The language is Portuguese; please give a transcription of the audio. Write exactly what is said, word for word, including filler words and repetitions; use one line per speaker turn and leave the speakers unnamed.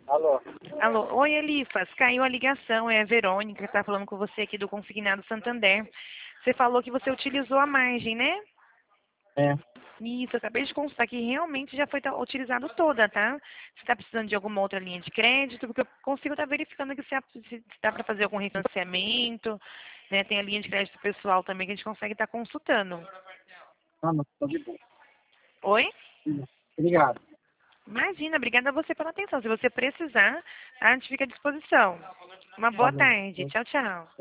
Alô?
Alô, oi Elifas, caiu a ligação, é a Verônica que está falando com você aqui do Consignado Santander. Você falou que você utilizou a margem, né?
É.
Isso, eu acabei de constatar que realmente já foi ta- utilizado toda, tá? Você está precisando de alguma outra linha de crédito, porque eu consigo estar verificando aqui se, há- se dá para fazer algum refinanciamento, né? Tem a linha de crédito pessoal também que a gente consegue estar consultando.
Ah, não, tô de boa.
Oi?
Obrigado.
Imagina, obrigada a você pela atenção. Se você precisar, a gente fica à disposição. Uma
Tá
boa
bom.
tarde. Tchau, tchau.